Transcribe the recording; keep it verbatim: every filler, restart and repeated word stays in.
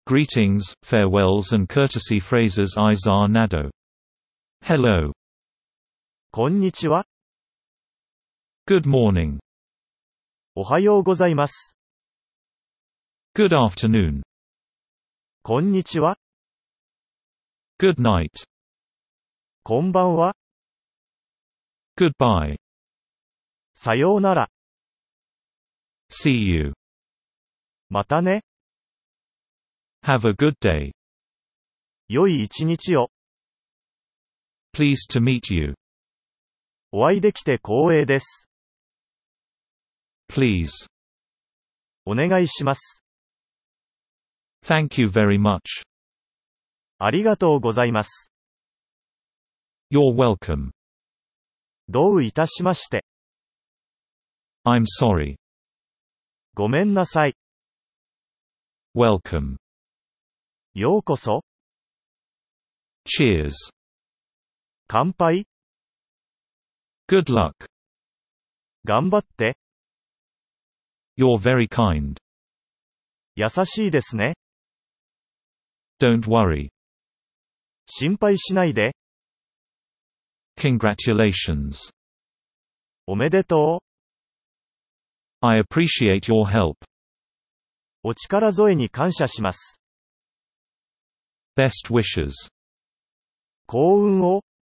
Greetings, farewells and courtesy phrases Izar Nado. Hello. こんにちは。 Good morning. おはようございます。 Good afternoon. こんにちは。 Good night. こんばんは。 Goodbye. さようなら。 See you. またね。 Have a good day. 良い一日を。 Pleased to meet you. お会いできて光栄です。 Please. お願いします。 Thank you very much. ありがとうございます。 You're welcome. どういたしまして。 I'm sorry. ごめんなさい。 Welcome. ようこそ。 Cheers. 乾杯。 Good luck. 頑張って。 You're very kind. 優しいですね。 Don't worry. 心配しないで。 Congratulations. おめでとう。 I appreciate your help. お力添えに感謝します。 Best wishes. 幸運を。